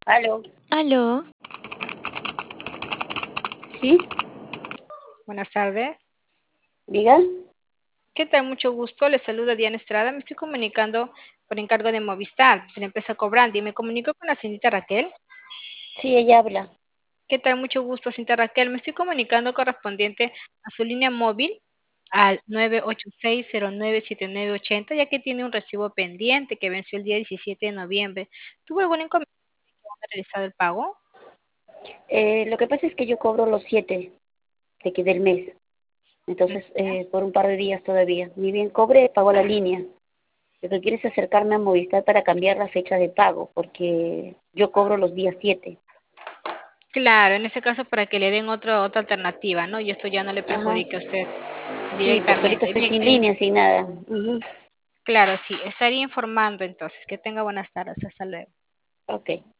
Aló, Aló, ¿sí? buenas tardes. Diga. ¿Qué tal? Mucho gusto. Les saluda Diana Estrada. Me estoy comunicando por encargo de Movistar, de la empresa Cobrandi. Me comunico con la señorita Raquel. Sí, ella habla. ¿Qué tal? Mucho gusto, señorita Raquel. Me estoy comunicando correspondiente a su línea móvil al 986097980, ya que tiene un recibo pendiente que venció el día 17 de noviembre. ¿Tuvo algún inconveniente con haber realizado el pago? Lo que pasa es que yo cobro los 7 del mes. Entonces, por un par de días todavía. Ni bien cobré, pago la línea. Lo que quiero es acercarme a Movistar para cambiar la fecha de pago, porque yo cobro los días 7. Claro, en ese caso para que le den otra alternativa, ¿no? Y esto ya no le Ajá. perjudique a usted Sí, porque ahorita directamente. estoy Bien, sin línea, sin nada. Ujú. claro, sí, estaría informando entonces. Que tenga buenas tardes. Hasta luego. Ok.